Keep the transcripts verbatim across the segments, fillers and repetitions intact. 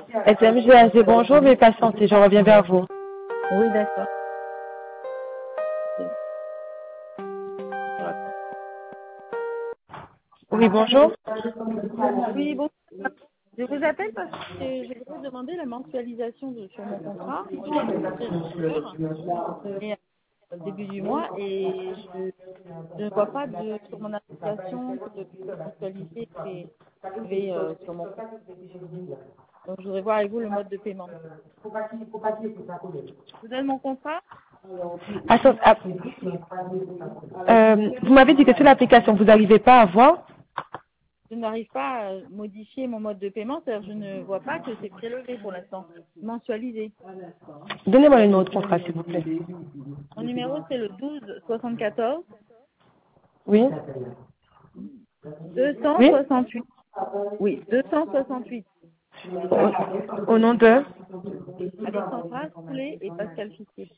S M G A G, bonjour, mais patientez, je reviens vers vous. Oui, d'accord. Oui, bonjour. Oui, bon. Je vous appelle parce que je voudrais demander la mensualisation de, sur mon contrat. Moi, je suis inscrire et au début du mois et je, je ne vois pas de sur mon application que de mensualité qui est prélevée euh, sur mon compte. Donc je voudrais voir avec vous le mode de paiement. Vous avez mon contrat? Attends, ah, euh, vous m'avez dit que sur l'application, vous n'arrivez pas à voir. Je n'arrive pas à modifier mon mode de paiement, c'est-à-dire je ne vois pas que c'est prélevé pour l'instant, mensualisé. Donnez-moi le numéro de contrat, s'il vous plaît. Mon numéro c'est le douze soixante-quatorze Oui. deux cent Oui. soixante-huit. Oui, deux cent soixante-huit. Au, au nom de. Alexandra Soulet et Pascal Fissier.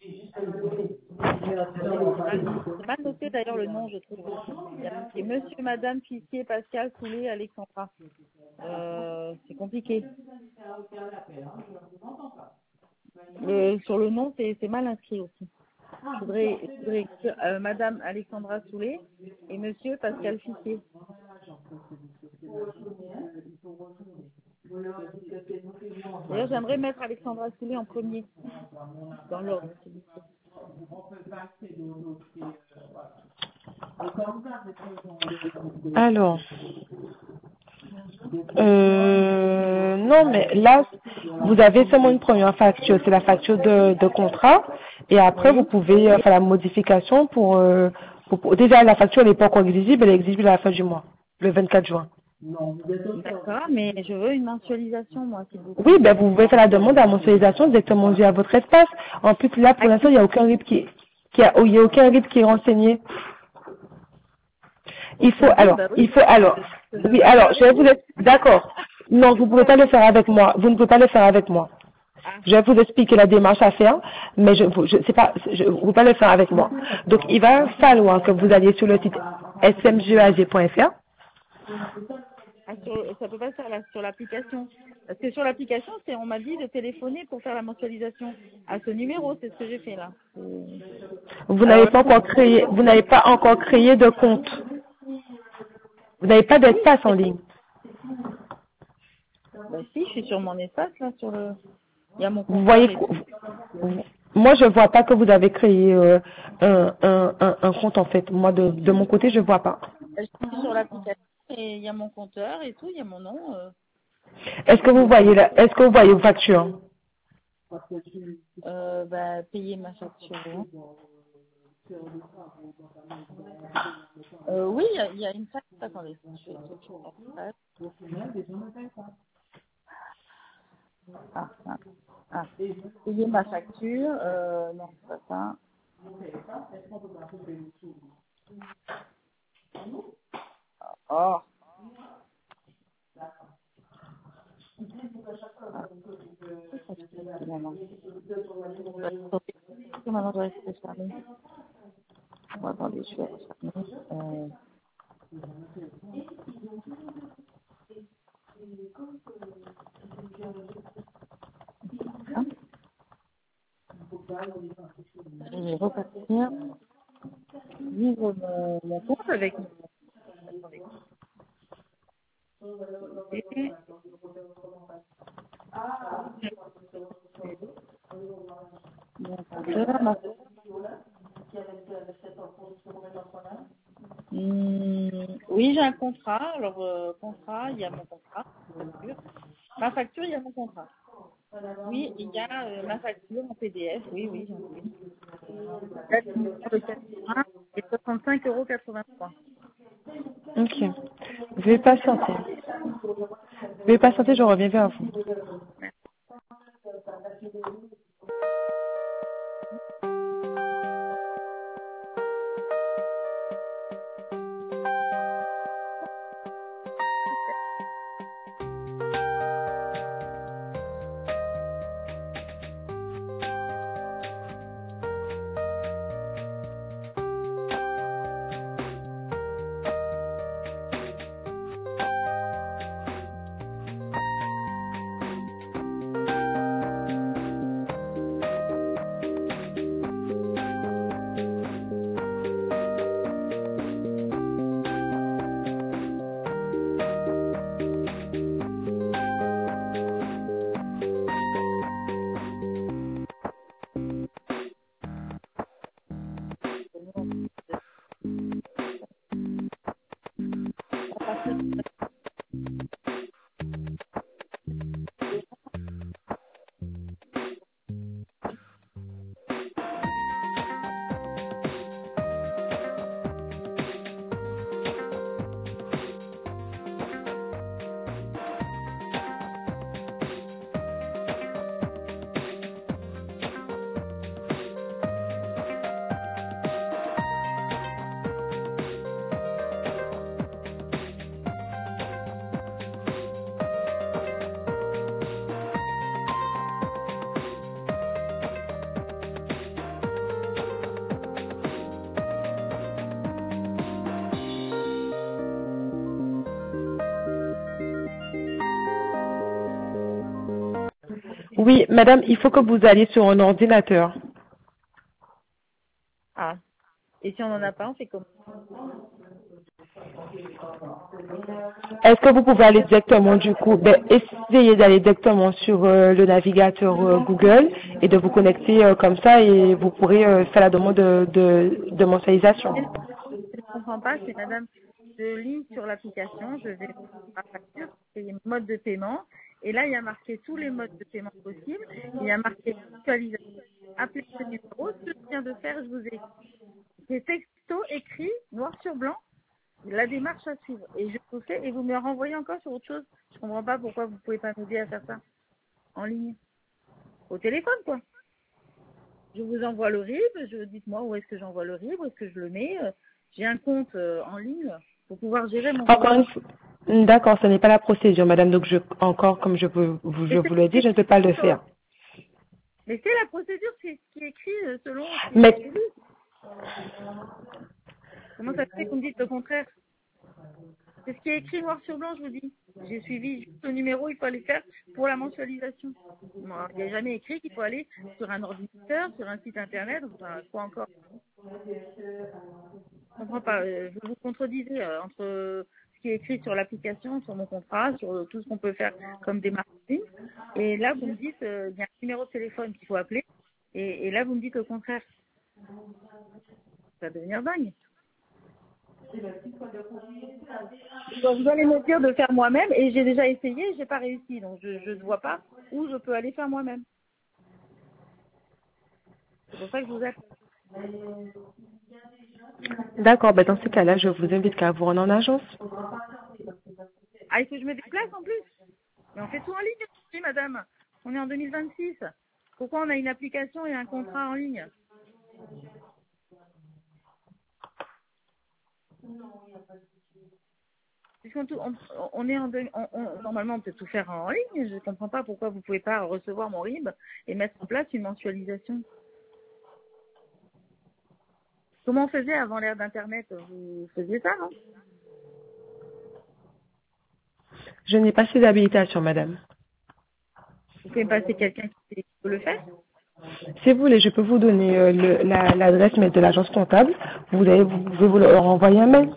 C'est mal, c'est mal noté d'ailleurs le nom, je trouve. Il y a marqué Monsieur, Madame Fissier, Pascal Soulet, Alexandra. Euh, c'est compliqué. Le, sur le nom, c'est, c'est mal inscrit aussi. Je voudrais, je voudrais écrire euh, Madame Alexandra Soulet et Monsieur Pascal Fissier. D'ailleurs, j'aimerais mettre Alexandra Soulet en premier, dans l'ordre, s'il vous plaît. Alors. Euh, non, mais là, vous avez seulement une première facture, c'est la facture de, de contrat, et après vous Oui, pouvez euh, faire la modification pour, euh, pour- pour- déjà la facture n'est pas encore exigible, elle est exigible à la fin du mois, le vingt-quatre juin. d'accord, mais je veux une mensualisation, moi, s'il vous Oui, plaît. ben vous pouvez faire la demande à mensualisation directement due à votre espace. En plus, là, pour À l'instant, il qui? n'y a aucun R I B qui, qui a, il y a aucun R I B qui est renseigné. Il faut, Aucun RIB, alors, bah oui, il faut, alors, je veux oui, passer alors, je avec vais vous, vous. ex- d'accord. Non, vous ne pouvez pas le faire avec moi. Vous ne pouvez pas le faire avec moi. Ah, Je vais vous expliquer la démarche à faire, mais je ne sais pas, je ne peux pas le faire avec moi. Donc, il va falloir que vous alliez sur le site s m g a g point f r. ah, sur, ça peut pas se faire là, sur l'application. Parce que sur l'application, c'est, on m'a dit de téléphoner pour faire la mensualisation. À ce numéro, c'est ce que j'ai fait là. C'est- Vous Alors n'avez là, pas encore créé, vous n'avez pas encore créé de compte. Vous n'avez pas oui, d'espace en ligne. bah si, je suis sur mon espace là, sur le, il y a mon Vous compteur voyez, et quoi- tout. vous- moi je vois pas que vous avez créé euh, un, un, un, un compte en fait. Moi de, de mon côté je vois pas. Je suis sur l'application et il y a mon compteur et tout, il y a mon nom. Euh, Est-ce que vous voyez la, est-ce que vous voyez vos factures? euh, bah, payer ma facture. Hein. Euh, oui, il y, a il y a une facture. Attendez, je vais tout sur la page. Ah, ah, ah. Payer ma facture. Euh, non, c'est pas ça. Oh. Ah, c'est ça, finalement. Maintenant, je vais rester fermé. Bon, attendez, je vais refermer. Euh, hein, je vais repartir. Vivre mon, mon compte avec mon... Attendez. Et, mon compteur, ma... Hmm, oui, j'ai un contrat. Alors, euh, contrat, il y a mon contrat. Facture. Ma facture, il y a mon contrat. Oui, il y a euh, ma facture en P D F. Oui, oui, j'en ai une. Date de mission de quatre-vingts et soixante-cinq euros quatre-vingt-trois. Ok. Je vais patienter. Je vais patienter, je reviens vers vous. Oui, madame, il faut que vous alliez sur un ordinateur. Ah. Et si on n'en a pas, on fait comment? Est-ce que vous pouvez aller directement du coup, ben, essayez d'aller directement sur euh, le navigateur euh, Google et de vous connecter euh, comme ça et vous pourrez euh, faire la demande de, de, de mensualisation. Je ne comprends pas, c'est madame, je lis sur l'application, je vais à la facture, payer mode de paiement, et là, il y a marqué tous les modes de paiement possibles, il y a marqué actualisation, appelez ce numéro, ce que je viens de faire, je vous ai des textos écrits, noir sur blanc, la démarche à suivre, et je vous fais, et vous me renvoyez encore sur autre chose. Je comprends pas pourquoi vous pouvez pas m'aider à faire ça en ligne, au téléphone, quoi. Je vous envoie le R I B, je dites-moi où est-ce que j'envoie le R I B, où est-ce que je le mets. J'ai un compte euh, en ligne pour pouvoir gérer mon Encore compte. une fois, d'accord, ce n'est pas la procédure, madame, donc je, encore, comme je vous, vous- je Mais vous le dis, je ne peux pas le faire. Mais c'est la procédure, c'est ce qui est écrit euh, selon ce qui Mais, est prévu. Comment ça se fait qu'on me dise le contraire? C'est ce qui est écrit noir sur blanc, je vous dis. J'ai suivi juste le numéro, il faut aller faire pour la mensualisation. Moi, il n'y a jamais écrit qu'il faut aller sur un ordinateur, sur un site internet, enfin, quoi encore. Je comprends pas. euh, Je vous contredisais euh, entre euh, ce qui est écrit sur l'application, sur mon contrat, sur euh, tout ce qu'on peut faire comme démarche. Et là, vous me dites, euh, il y a un numéro de téléphone qu'il faut appeler. Et, et là, vous me dites le contraire. Ça va devenir dingue. Donc, vous allez me dire de faire moi-même. Et j'ai déjà essayé, j'ai pas réussi. Donc, je je ne vois pas où je peux aller faire moi-même. C'est pour ça que je vous appelle. d'accord, ben dans ce cas-là, je vous invite à vous rendre en agence. Ah, il faut que je me déplace en plus. Mais on fait tout en ligne aussi, madame. On est en deux mille vingt-six. Pourquoi on a une application et un contrat en ligne? Puisqu'on tout- on, on est en deux- on- on- normalement on peut tout faire en ligne. Je ne comprends pas pourquoi vous ne pouvez pas recevoir mon R I B et mettre en place une mensualisation. Comment on faisait avant l'ère d'Internet? Vous faisiez ça, non? Je n'ai pas ces habilitations, madame. Vous pouvez me passer quelqu'un qui peut le faire? Si vous voulez, je peux vous donner euh, le- la- l'adresse mail de l'agence comptable. Vous, avez, vous pouvez vous leur envoyer un mail.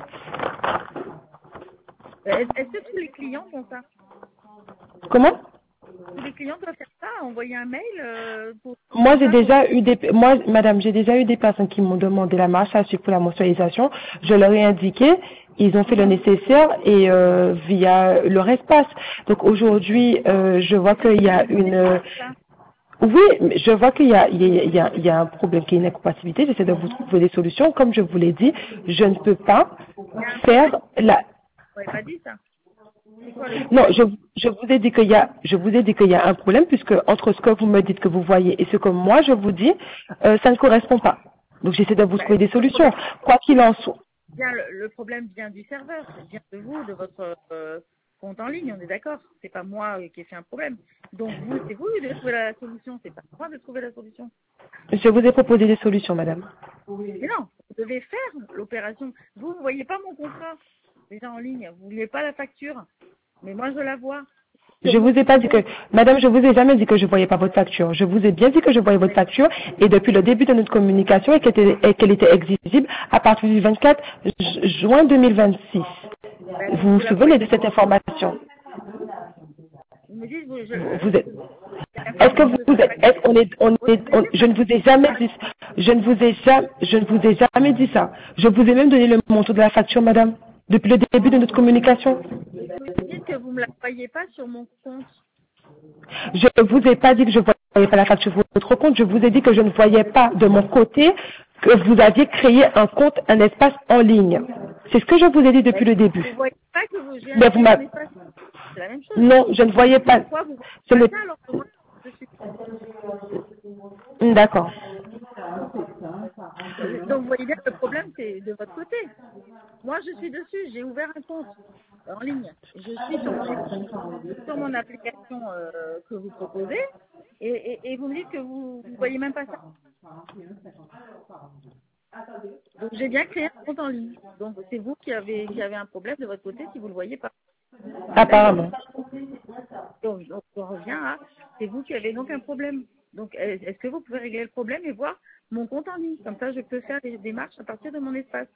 Est-ce est-ce que tous les clients font ça? Comment? Tous les clients doivent faire ça, envoyer un mail euh, pour... Moi, j'ai ça, pour- déjà eu des, moi, madame, j'ai déjà eu des personnes qui m'ont demandé la marche à suivre pour la mensualisation. Je leur ai indiqué, ils ont fait le nécessaire et euh, via leur espace. Donc aujourd'hui, euh, je vois qu'il y a une, euh, oui, mais je vois qu'il y a, il y a, il y a, il y a un problème qui est une incompatibilité. J'essaie de vous trouver des solutions. Comme je vous l'ai dit, je ne peux pas Il y a un faire problème? la, Vous n'avez pas dit ça. C'est quoi le non, problème? je, je vous ai dit qu'il y a, je vous ai dit qu'il y a un problème puisque entre ce que vous me dites que vous voyez et ce que moi je vous dis, euh, ça ne correspond pas. Donc j'essaie de vous trouver des solutions. Quoi qu'il en soit. Bien, le, le problème vient du serveur, vient de vous, de votre euh, compte en ligne, on est d'accord. C'est pas moi euh, qui ai fait un problème. Donc vous, c'est vous qui devez trouver la solution, c'est pas moi de trouver la solution. Je vous ai proposé des solutions, madame. Mais non, vous devez faire l'opération. Vous ne voyez pas mon contrat déjà en ligne, vous ne voulez pas la facture, mais moi je la vois. Je vous ai pas dit que, madame, je vous ai jamais dit que je voyais pas votre facture. Je vous ai bien dit que je voyais votre facture et depuis le début de notre communication et qu'elle était, et qu'elle était exigible à partir du vingt-quatre ju- juin deux mille vingt-six. Ben, Vous vous la souvenez de voyez. cette information? Vous me dites, vous, je, Vous euh, vous êtes, est-ce que vous, vous êtes, est-ce qu'on est, on est, on- je ne vous ai jamais dit, je ne vous ai jamais, je ne vous ai jamais dit ça. Je vous ai même donné le montant de la facture, madame. depuis le début de notre communication. Vous dites que vous ne me la voyez pas sur mon compte. Je ne vous ai pas dit que je ne voyais pas la facture sur votre compte, je vous ai dit que je ne voyais pas de mon côté que vous aviez créé un compte, un espace en ligne. C'est ce que je vous ai dit depuis le début. Vous ne voyez pas que vous, j'ai Mais vous un m'avez- espace. C'est la même chose. Non, je ne voyais pas. Pourquoi vous Ce ne n'est- pas ça alors que moi, je suis... D'accord. Donc vous voyez bien que le problème, c'est de votre côté. Moi, je suis dessus, j'ai ouvert un compte en ligne. Je suis sur mon, sur mon application euh, que vous proposez et, et, et vous me dites que vous ne voyez même pas ça. Donc j'ai bien créé un compte en ligne. Donc c'est vous qui avez, qui avez un problème de votre côté si vous ne le voyez pas. Apparemment. Donc, donc on revient à, c'est vous qui avez donc un problème. Donc est- est-ce que vous pouvez régler le problème et voir mon compte en ligne? Comme ça, je peux faire des démarches à partir de mon espace.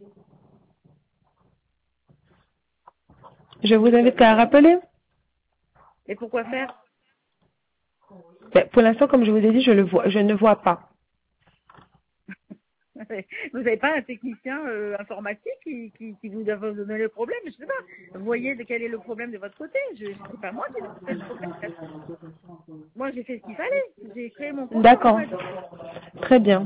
Je vous invite à rappeler. Et pourquoi faire? Mais pour l'instant, comme je vous ai dit, je, le vois, je ne vois pas. Vous n'avez pas un technicien euh, informatique qui, qui, qui vous a donné le problème? Je ne sais pas. Vous voyez de quel est le problème de votre côté? Je ne sais pas moi qui ai fait le problème. Moi, j'ai fait ce qu'il fallait. J'ai créé mon compte. D'accord. Très bien.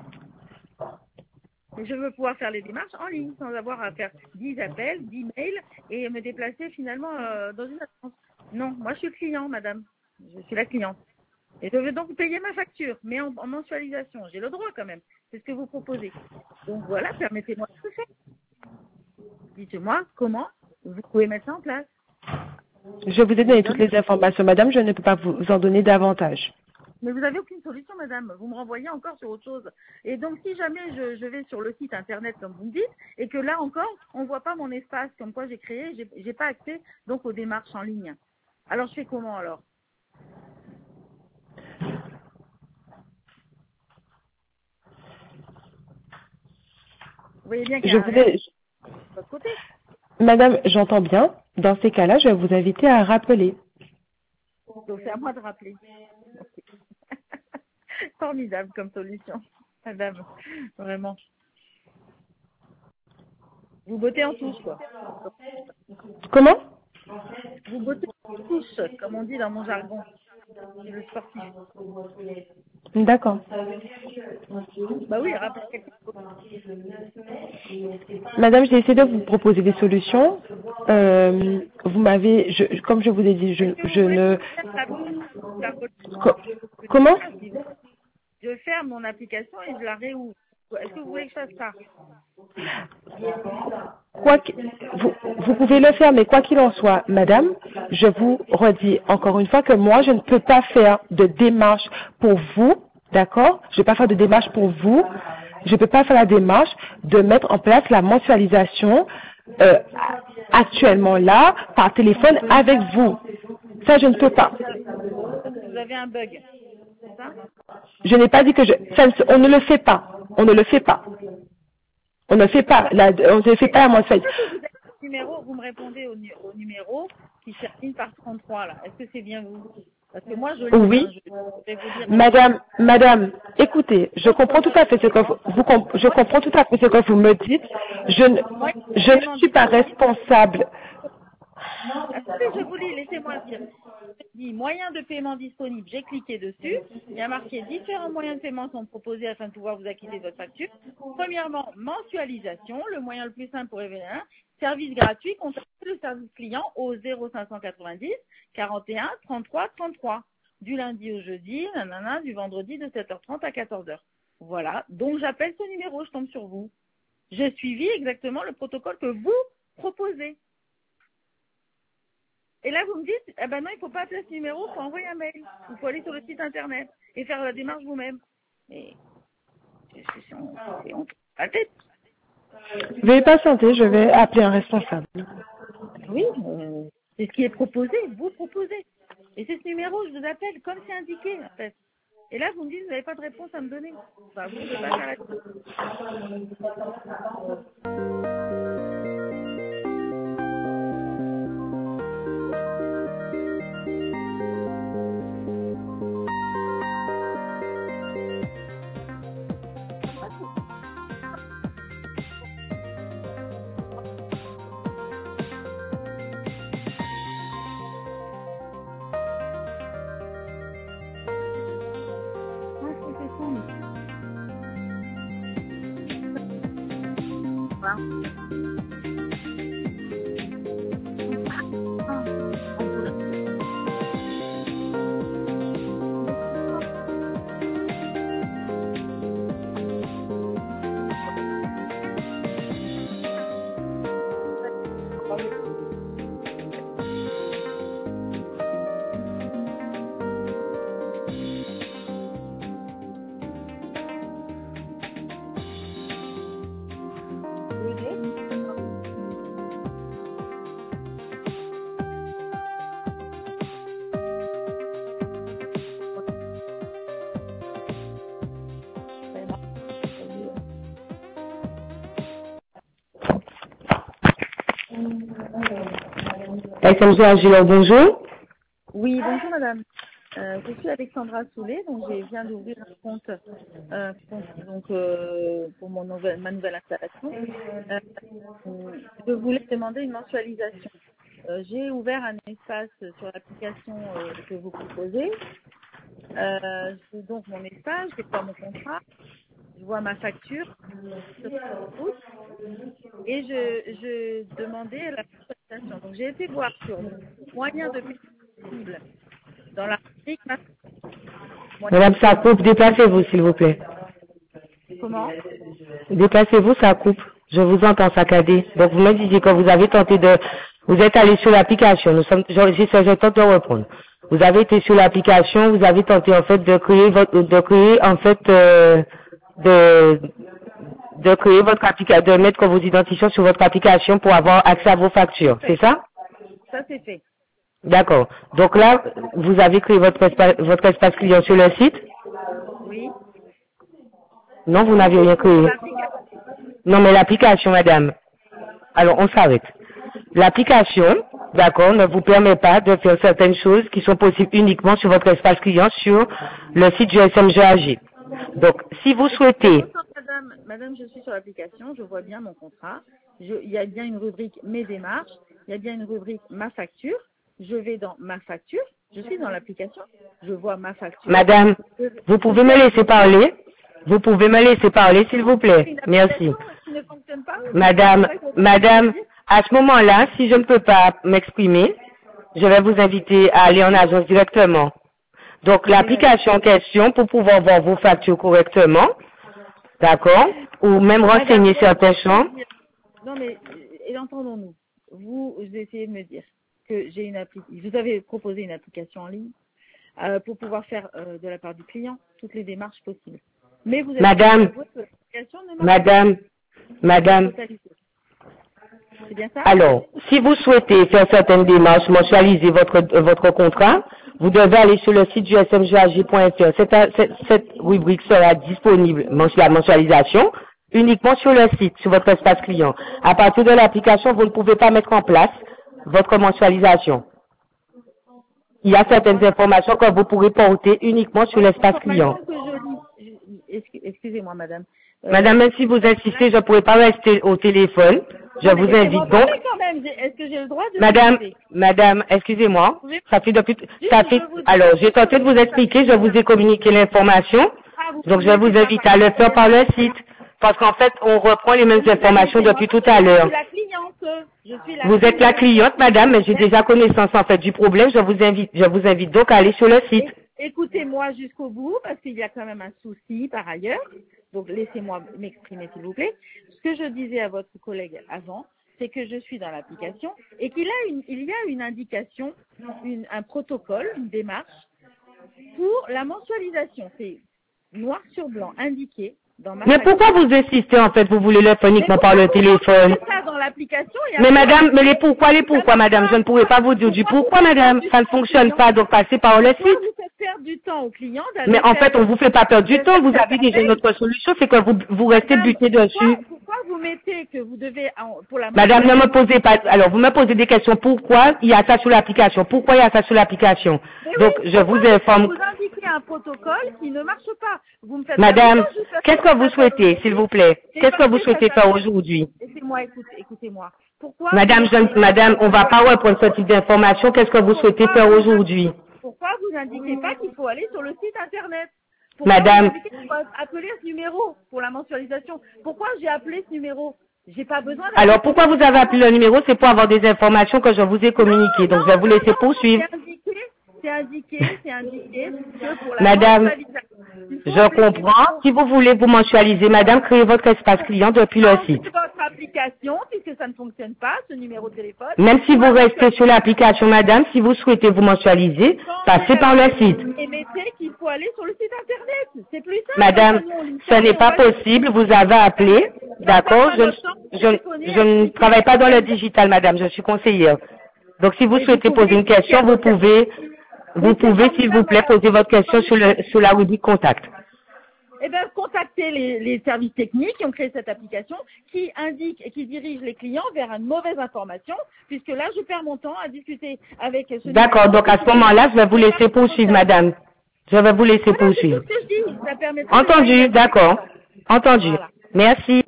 Et je veux pouvoir faire les démarches en ligne sans avoir à faire dix appels, dix mails et me déplacer finalement euh, dans une agence. Non, moi je suis client, madame. Je suis la cliente. Et je veux donc payer ma facture, mais en, en mensualisation. J'ai le droit quand même. C'est ce que vous proposez. Donc voilà, permettez-moi de le faire. Dites-moi comment vous pouvez mettre ça en place. Je vous ai donné toutes les informations, madame. Je ne peux pas vous en donner davantage. Mais vous n'avez aucune solution, madame. Vous me renvoyez encore sur autre chose. Et donc, si jamais je, je vais sur le site internet, comme vous me dites, et que là encore, on ne voit pas mon espace, comme quoi j'ai créé, j'ai, j'ai pas accès donc aux démarches en ligne. Alors, je fais comment alors? Vous voyez bien qu'il y Je a un vous reste ai... de votre côté. Madame, j'entends bien. Dans ces cas-là, je vais vous inviter à rappeler. Donc, c'est à moi de rappeler. Formidable comme solution, madame. Vraiment. Vous bottez en touche, quoi. Comment? Vous bottez en touche, comme on dit dans mon jargon. C'est le sportif. D'accord. Bah oui, rappelez quelqu'un. Madame, j'ai essayé de vous proposer des solutions. Euh, vous m'avez, je, comme je vous ai dit, je, Est-ce que vous je voulez ne... faire la, la Co- Comment? Je ferme mon application et je la réouvre. Est-ce que vous voulez que je fasse ça? Quoi que- vous, vous pouvez le faire, mais quoi qu'il en soit, madame, je vous redis encore une fois que moi, je ne peux pas faire de démarche pour vous, d'accord? Je ne vais pas faire de démarche pour vous. Je ne peux pas faire la démarche de mettre en place la mensualisation euh, actuellement là, par téléphone avec vous. Ça, je ne peux pas. Vous avez un bug, c'est ça? Je n'ai pas dit que je... ça ne se- on ne le fait pas. On ne le fait pas. On ne fait pas la, on ne fait pas la mensualisation. Vous avez un numéro, vous me répondez au, nu- au numéro qui se termine par trente-trois là. Est-ce que c'est bien vous? Parce que moi je lis, Oui. hein, je vais vous dire. Madame, madame, écoutez, je comprends tout à fait ce que vous, vous comp- je comprends tout à fait ce que vous me dites. Je ne, je ne suis pas responsable. Attendez, je vous lis, laissez-moi dire. Je dis moyen de paiement disponible, j'ai cliqué dessus. Il y a marqué différents moyens de paiement sont proposés afin de pouvoir vous acquitter de votre facture. Premièrement, mensualisation, le moyen le plus simple pour révéler un. Service gratuit, contactez le service client au zéro cinq cent quatre-vingt-dix quarante et un trente-trois trente-trois. Du lundi au jeudi, nanana, du vendredi de sept heures trente à quatorze heures. Voilà, donc j'appelle ce numéro, je tombe sur vous. J'ai suivi exactement le protocole que vous proposez. Et là, vous me dites, eh ben non, il ne faut pas appeler ce numéro, il faut envoyer un mail. Il faut aller sur le site internet et faire la démarche vous-même. Mais c'est c'est honte, c'est honte. La tête. Veuillez patienter, je vais appeler un responsable. Oui, euh, c'est ce qui est proposé, vous proposez. Et c'est ce numéro, je vous appelle comme c'est indiqué, en fait. Et là, vous me dites, vous n'avez pas de réponse à me donner. Enfin, vous ne pouvez pas faire là. S M G Agilor, bonjour. Oui, bonjour madame. Euh, je suis Alexandra Soulet, donc je viens d'ouvrir un compte, euh, compte donc, euh, pour mon nouvelle, ma nouvelle installation. Euh, je voulais demander une mensualisation. Euh, j'ai ouvert un espace sur l'application euh, que vous proposez. Euh, j'ai donc mon espace, je vois mon contrat, je vois ma facture et je, je demandais la mensualisation. Donc j'ai été voir sur moyen de paiement possible dans la rubrique ma- Madame, ça coupe. Déplacez-vous, s'il vous plaît. Comment? Déplacez-vous, ça coupe. Je vous entends saccader. Donc, vous me disiez que vous avez tenté de... Vous êtes allé sur l'application. Nous sommes... J'essaie je tente de reprendre. Vous avez été sur l'application. Vous avez tenté, en fait, de créer votre... De créer, en fait, euh, de... De créer votre application, de mettre vos identifiants sur votre application pour avoir accès à vos factures. C'est ça? Ça c'est fait. D'accord. Donc là, vous avez créé votre espace, votre espace client sur le site? Oui. Non, vous n'avez rien créé. L'application. Non, mais l'application, madame. Alors, on s'arrête. L'application, d'accord, ne vous permet pas de faire certaines choses qui sont possibles uniquement sur votre espace client sur le site du S M G A G. Donc, si vous souhaitez... Madame, madame, je suis sur l'application, je vois bien mon contrat. Je- il y a bien une rubrique mes démarches, il y a bien une rubrique ma facture. Je vais dans ma facture, je suis dans l'application, je vois ma facture. Madame, vous pouvez me laisser parler? Vous pouvez me laisser parler, s'il vous plaît? Merci. Qui ne fonctionne pas. Madame, madame, à ce moment-là, si je ne peux pas m'exprimer, je vais vous inviter à aller en agence directement. Donc, l'application en question, pour pouvoir voir vos factures correctement, d'accord, ou même renseigner certains champs. Non, mais et entendons-nous. Vous, vous essayez de me dire que j'ai une appli, vous avez proposé une application en ligne euh, pour pouvoir faire euh, de la part du client toutes les démarches possibles. Mais vous êtes Madame, madame, madame. C'est bien ça? Alors, si vous souhaitez faire certaines démarches, mensualiser votre, votre contrat, vous devez aller sur le site du S M G A G point F R. Cette, cette, cette rubrique sera disponible, la mensualisation, uniquement sur le site, sur votre espace client. À partir de l'application, vous ne pouvez pas mettre en place votre mensualisation. Il y a certaines informations que vous pourrez porter uniquement sur l'espace client. Excusez-moi, madame. Euh, madame, même si vous insistez, je ne pourrai pas rester au téléphone. Je non, vous invite donc. Est-ce que j'ai le droit de Madame, madame, excusez-moi. Ça fait depuis, ça fait, alors, j'ai tenté de vous expliquer, je vous ai communiqué l'information. Ah, Donc, je vous invite à le faire par le site. Parce qu'en fait, on reprend les mêmes informations depuis tout à l'heure. Je suis la cliente. Je suis la Vous êtes la cliente, madame, mais j'ai déjà connaissance, en fait, du problème. Je vous invite, je vous invite donc à aller sur le site. Écoutez-moi jusqu'au bout, parce qu'il y a quand même un souci par ailleurs. Donc, laissez-moi m'exprimer, s'il vous plaît. Ce que je disais à votre collègue avant, c'est que je suis dans l'application et qu'il a une, il y a une indication, une, un protocole, une démarche pour la mensualisation. C'est noir sur blanc, indiqué dans ma. Mais pourquoi vous insistez, en fait, vous voulez le faire uniquement par le téléphone? Ça dans l'application. Mais madame, mais les pourquoi, les pourquoi, madame, je ne pourrais pas vous dire du pourquoi, madame. Ça ne fonctionne pas, donc passez par le site. Vous faites perdre du temps aux clients. Mais en fait, on vous fait pas perdre du temps. Vous avez déjà une autre solution, c'est que vous, vous restez buté dessus. Pourquoi vous mettez que vous devez, pour la. Madame, ne me posez pas, alors vous me posez des questions. Pourquoi il y a ça sur l'application? Pourquoi il y a ça sur l'application? Donc, je vous informe. Vous indiquez un protocole qui ne marche pas. Vous me faites. Madame, qu'est-ce que vous souhaitez, s'il vous plaît? Qu'est-ce que vous souhaitez faire aujourd'hui? Laissez-moi écouter, écoutez-moi. Pourquoi? Madame, je, madame, on va pas reprendre ce type d'information. Qu'est-ce que vous souhaitez faire aujourd'hui? Pourquoi vous n'indiquez pas qu'il faut aller sur le site internet? Madame, appeler ce numéro pour la mensualisation. Pourquoi j'ai appelé ce numéro? J'ai pas besoin. Alors, pourquoi vous avez appelé le numéro? C'est pour avoir des informations que je vous ai communiquées. Donc, je vais vous laisser poursuivre. C'est indiqué, c'est indiqué, c'est indiqué que pour la Madame, mensualisation, il faut je appeler comprends. sur- Si vous voulez vous mensualiser, madame, créez votre espace client depuis le Enlevez site. votre application, puisque ça ne fonctionne pas, ce numéro de téléphone. Même si vous restez sur l'application, madame, si vous souhaitez vous mensualiser, passez par le site. Et mettez qu'il faut aller sur le site internet. C'est plus simple. Madame, Nous, on lit ce ça, n'est on pas va- possible. Vous avez appelé. D'accord? Je, je, je ne travaille pas dans le digital, madame. Je suis conseillère. Donc, si vous souhaitez poser une question, vous pouvez, vous pouvez, s'il vous plaît, poser votre question sur, le, sur la rubrique contact. Eh bien, contactez les, les services techniques qui ont créé cette application, qui indiquent et qui dirigent les clients vers une mauvaise information, puisque là, je perds mon temps à discuter avec ce D'accord. Donc, à ce moment-là, je vais vous laisser poursuivre, madame. Je vais vous laisser Voilà, c'est tout poursuivre. ce que je dis. Ça permettra de- Entendu. D'accord. Entendu. Voilà. Merci.